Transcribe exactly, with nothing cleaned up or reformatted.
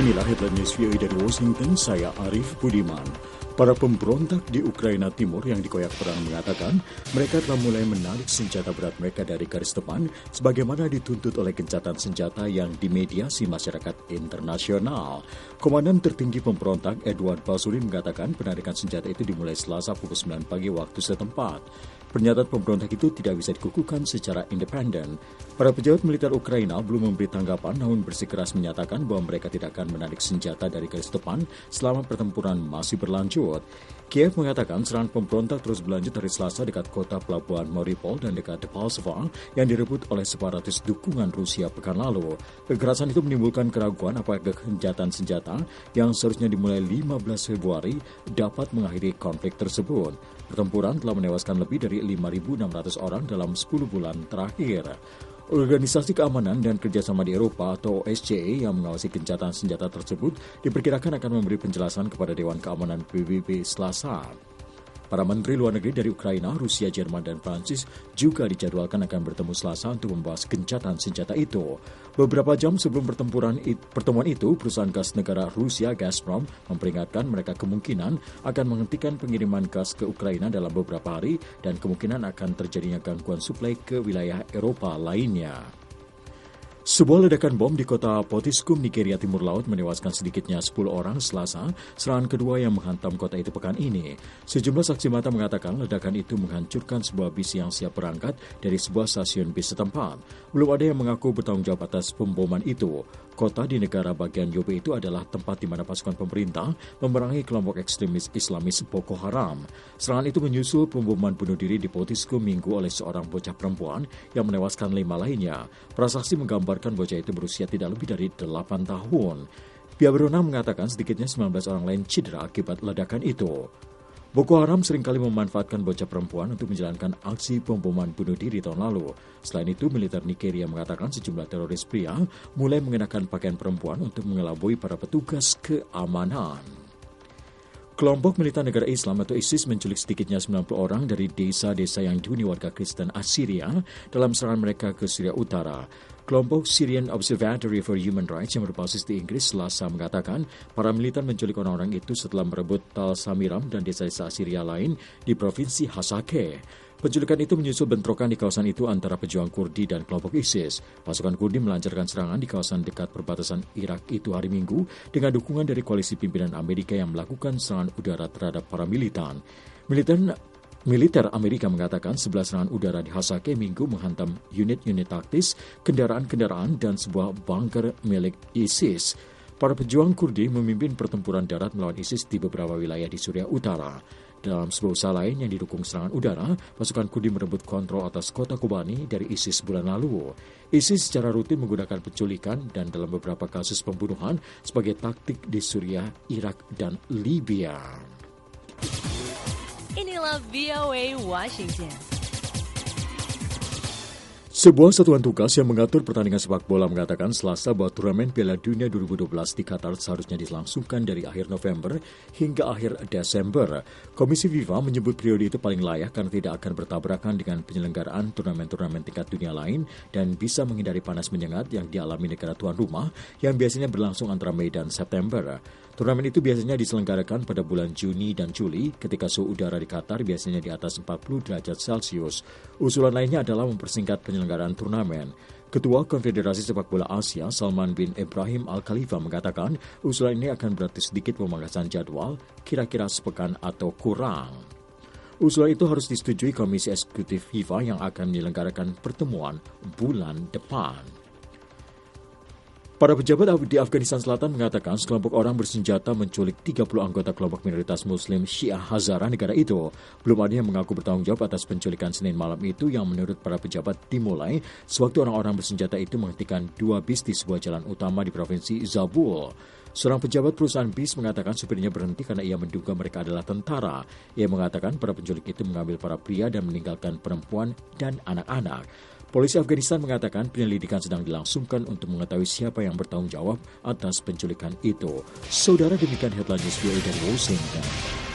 Inilah headline news V O A dari Washington, saya Arif Budiman. Para pemberontak di Ukraina Timur yang dikoyak perang mengatakan mereka telah mulai menarik senjata berat mereka dari garis depan sebagaimana dituntut oleh gencatan senjata yang dimediasi masyarakat internasional. Komandan tertinggi pemberontak Edward Basuri mengatakan penarikan senjata itu dimulai Selasa pukul sembilan pagi waktu setempat. Pernyataan pemberontak itu tidak bisa dikukuhkan secara independen. Para pejabat militer Ukraina belum memberi tanggapan namun bersikeras menyatakan bahwa mereka tidak akan menarik senjata dari garis depan selama pertempuran masih berlanjut. Kiev mengatakan serangan pemberontak terus berlanjut dari Selasa dekat kota pelabuhan Mariupol dan dekat Debaltseve yang direbut oleh separatis dukungan Rusia pekan lalu. Kekerasan itu menimbulkan keraguan apakah gencatan senjata yang seharusnya dimulai lima belas Februari dapat mengakhiri konflik tersebut. Pertempuran telah menewaskan lebih dari lima ribu enam ratus orang dalam sepuluh bulan terakhir. Organisasi Keamanan dan Kerjasama di Eropa atau O S C E yang mengawasi gencatan senjata tersebut diperkirakan akan memberi penjelasan kepada Dewan Keamanan P B B Selasa. Para menteri luar negeri dari Ukraina, Rusia, Jerman, dan Prancis juga dijadwalkan akan bertemu Selasa untuk membahas gencatan senjata itu. Beberapa jam sebelum pertempuran it, pertemuan itu, perusahaan gas negara Rusia, Gazprom, memperingatkan mereka kemungkinan akan menghentikan pengiriman gas ke Ukraina dalam beberapa hari dan kemungkinan akan terjadinya gangguan suplai ke wilayah Eropa lainnya. Sebuah ledakan bom di kota Potiskum, Nigeria Timur Laut menewaskan sedikitnya sepuluh orang Selasa, serangan kedua yang menghantam kota itu pekan ini. Sejumlah saksi mata mengatakan ledakan itu menghancurkan sebuah bis yang siap berangkat dari sebuah stasiun bis setempat. Belum ada yang mengaku bertanggung jawab atas pemboman itu. Kota di negara bagian Yobe itu adalah tempat di mana pasukan pemerintah memerangi kelompok ekstremis Islamis Boko Haram. Serangan itu menyusul pemboman bunuh diri di Potiskum Minggu oleh seorang bocah perempuan yang menewaskan lima lainnya. Para saksi menggambarkan bocah itu berusia tidak lebih dari delapan tahun. Pihak berwenang mengatakan sedikitnya sembilan belas orang lain cedera akibat ledakan itu. Boko Haram seringkali memanfaatkan bocah perempuan untuk menjalankan aksi pemboman bunuh diri tahun lalu. Selain itu, militer Nigeria mengatakan sejumlah teroris pria mulai mengenakan pakaian perempuan untuk mengelabui para petugas keamanan. Kelompok militan negara Islam atau ISIS menculik sedikitnya sembilan puluh orang dari desa-desa yang dihuni warga Kristen Assyria dalam serangan mereka ke Syria Utara. Kelompok Syrian Observatory for Human Rights yang berbasis di Inggris Selasa mengatakan para militan menculik orang-orang itu setelah merebut Tal Samiram dan desa-desa Assyria lain di provinsi Hasakeh. Penculikan itu menyusul bentrokan di kawasan itu antara pejuang Kurdi dan kelompok ISIS. Pasukan Kurdi melancarkan serangan di kawasan dekat perbatasan Irak itu hari Minggu dengan dukungan dari koalisi pimpinan Amerika yang melakukan serangan udara terhadap para militan. Militan Militer Amerika mengatakan sebelas serangan udara di Hasakeh Minggu menghantam unit-unit taktis, kendaraan-kendaraan, dan sebuah bunker milik ISIS. Para pejuang Kurdi memimpin pertempuran darat melawan ISIS di beberapa wilayah di Syria Utara. Dalam sebuah usaha lain yang didukung serangan udara, pasukan Kurdi merebut kontrol atas kota Kobani dari ISIS bulan lalu. ISIS secara rutin menggunakan penculikan dan dalam beberapa kasus pembunuhan sebagai taktik di Suriah, Irak, dan Libya. Inilah V O A Washington. Sebuah satuan tugas yang mengatur pertandingan sepak bola mengatakan Selasa bahwa turnamen Piala Dunia dua ribu dua belas di Qatar seharusnya dilangsungkan dari akhir November hingga akhir Desember. Komisi FIFA menyebut periode itu paling layak karena tidak akan bertabrakan dengan penyelenggaraan turnamen-turnamen tingkat dunia lain dan bisa menghindari panas menyengat yang dialami negara tuan rumah yang biasanya berlangsung antara Mei dan September. Turnamen itu biasanya diselenggarakan pada bulan Juni dan Juli ketika suhu udara di Qatar biasanya di atas empat puluh derajat Celcius. Usulan lainnya adalah mempersingkat penyelenggaraan turnamen. Ketua Konfederasi Sepak Bola Asia, Salman bin Ibrahim Al-Khalifa mengatakan usulan ini akan berarti sedikit pemangkasan jadwal, kira-kira sepekan atau kurang. Usulan itu harus disetujui Komisi Eksekutif FIFA yang akan menyelenggarakan pertemuan bulan depan. Para pejabat di Afghanistan Selatan mengatakan sekelompok orang bersenjata menculik tiga puluh anggota kelompok minoritas Muslim Syiah Hazara negara itu. Belum ada yang mengaku bertanggung jawab atas penculikan Senin malam itu yang menurut para pejabat dimulai sewaktu orang-orang bersenjata itu menghentikan dua bis di sebuah jalan utama di provinsi Zabul. Seorang pejabat perusahaan bis mengatakan supirnya berhenti karena ia menduga mereka adalah tentara. Ia mengatakan para penculik itu mengambil para pria dan meninggalkan perempuan dan anak-anak. Polisi Afghanistan mengatakan penyelidikan sedang dilangsungkan untuk mengetahui siapa yang bertanggung jawab atas penculikan itu. Saudara, demikian headline news V O A dari Washington.